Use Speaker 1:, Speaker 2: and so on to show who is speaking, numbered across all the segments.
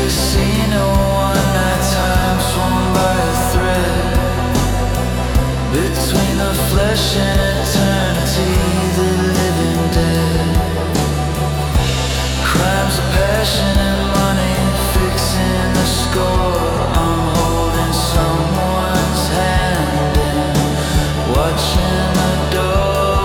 Speaker 1: casino one night time swung by a thread between the flesh and eternity, the living dead. Crimes of passion and money fixing the score. I'm holding someone's hand and watching the door.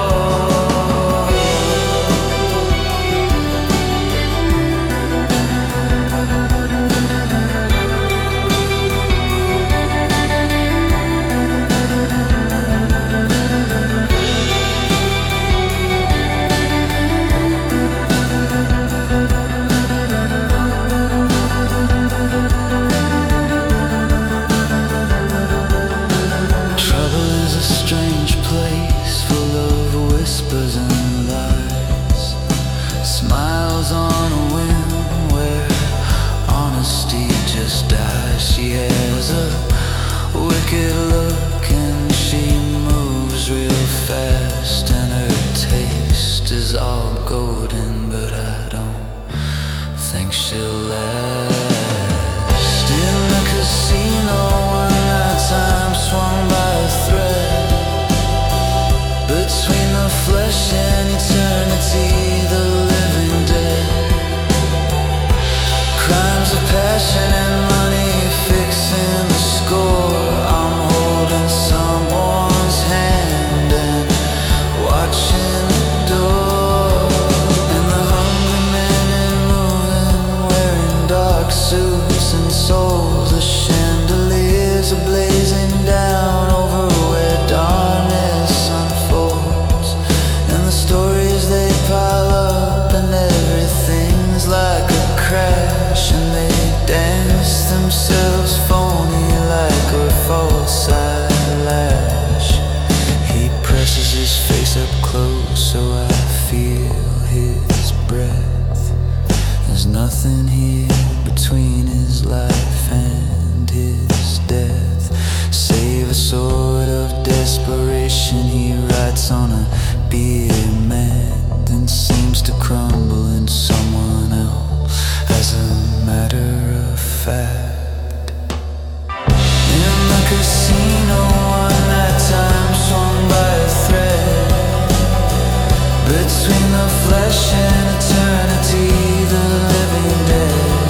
Speaker 1: And lies, smiles on a whim where honesty just dies. She has a wicked look and she moves real fast, and her taste is all golden, but I don't think she'll last. In the casino one night time swung by a thread between the flesh and eternity, the living dead. Crimes of passion and money fixing the score. I'm holding someone's hand and watching the door. And the hungry men and moving, wearing dark suits and souls. The chandeliers are blazing down over where darkness unfolds. Stories they pile up and everything's like a crash, and they dance themselves phony like a false eyelash. He presses his face up close so I feel his breath. There's nothing here between his life and his death, save a sort of desperation he writes on a beer mat, then seems to crumble in someone else as a matter of fact. In the casino one night time swung by a thread between the flesh and eternity, the living dead.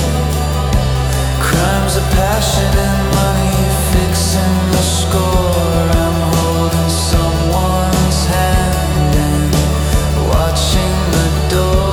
Speaker 1: Crimes of passion and money fixing the score. I'm holding someone's hand and watching the door.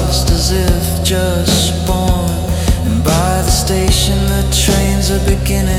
Speaker 1: Just born, and by the station the trains are beginning.